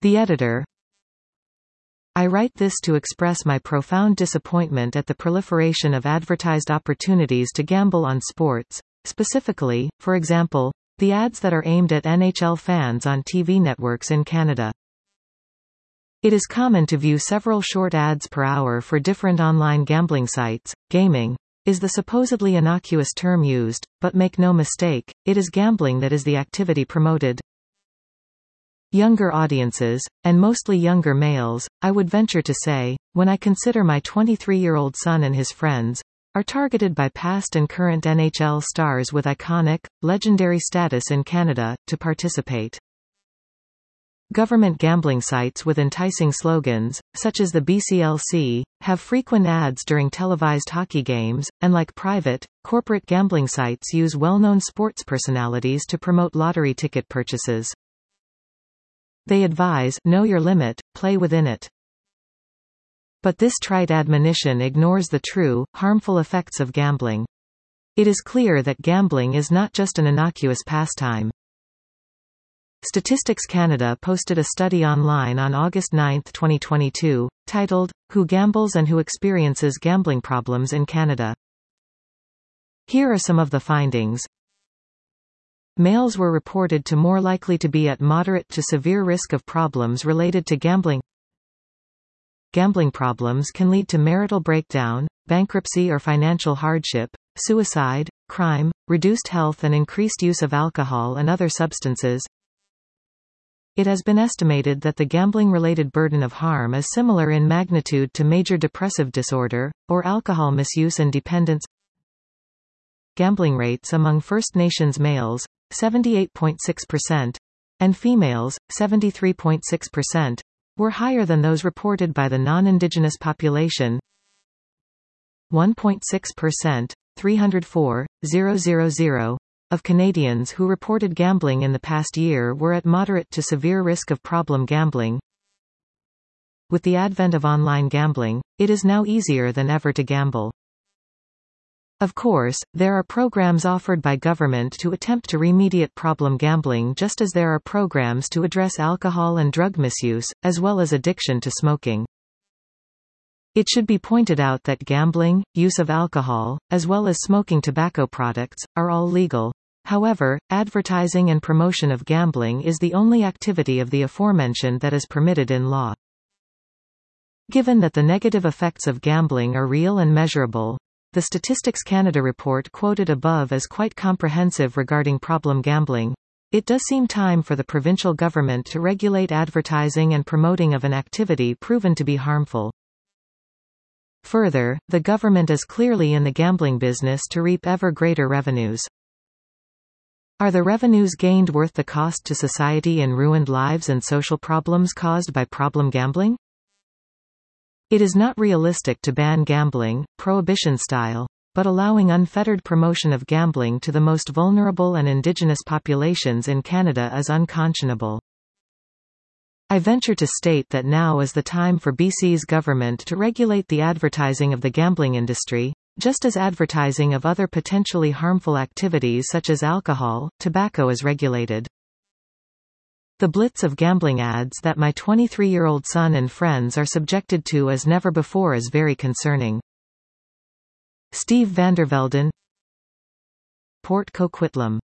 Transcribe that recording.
The editor. I write this to express my profound disappointment at the proliferation of advertised opportunities to gamble on sports, specifically, for example, the ads that are aimed at NHL fans on TV networks in Canada. It is common to view several short ads per hour for different online gambling sites. Gaming is the supposedly innocuous term used, but make no mistake, it is gambling that is the activity promoted. Younger audiences, and mostly younger males, I would venture to say, when I consider my 23-year-old son and his friends, are targeted by past and current NHL stars with iconic, legendary status in Canada, to participate. Government gambling sites with enticing slogans, such as the BCLC, have frequent ads during televised hockey games, and like private, corporate gambling sites use well-known sports personalities to promote lottery ticket purchases. They advise, know your limit, play within it. But this trite admonition ignores the true, harmful effects of gambling. It is clear that gambling is not just an innocuous pastime. Statistics Canada posted a study online on August 9, 2022, titled, Who Gambles and Who Experiences Gambling Problems in Canada. Here are some of the findings. Males were reported to more likely to be at moderate to severe risk of problems related to gambling. Gambling problems can lead to marital breakdown, bankruptcy or financial hardship, suicide, crime, reduced health and increased use of alcohol and other substances. It has been estimated that the gambling-related burden of harm is similar in magnitude to major depressive disorder, or alcohol misuse and dependence. Gambling rates among First Nations males, 78.6%, and females, 73.6%, were higher than those reported by the non-Indigenous population. 1.6%, 304,000, of Canadians who reported gambling in the past year were at moderate to severe risk of problem gambling. With the advent of online gambling, it is now easier than ever to gamble. Of course, there are programs offered by government to attempt to remediate problem gambling, just as there are programs to address alcohol and drug misuse, as well as addiction to smoking. It should be pointed out that gambling, use of alcohol, as well as smoking tobacco products, are all legal. However, advertising and promotion of gambling is the only activity of the aforementioned that is permitted in law. Given that the negative effects of gambling are real and measurable, the Statistics Canada report quoted above is quite comprehensive regarding problem gambling. It does seem time for the provincial government to regulate advertising and promoting of an activity proven to be harmful. Further, the government is clearly in the gambling business to reap ever greater revenues. Are the revenues gained worth the cost to society in ruined lives and social problems caused by problem gambling? It is not realistic to ban gambling, prohibition style, but allowing unfettered promotion of gambling to the most vulnerable and Indigenous populations in Canada is unconscionable. I venture to state that now is the time for BC's government to regulate the advertising of the gambling industry, just as advertising of other potentially harmful activities such as alcohol, tobacco is regulated. The blitz of gambling ads that my 23-year-old son and friends are subjected to as never before is very concerning. Steve Vandervelden, Port Coquitlam.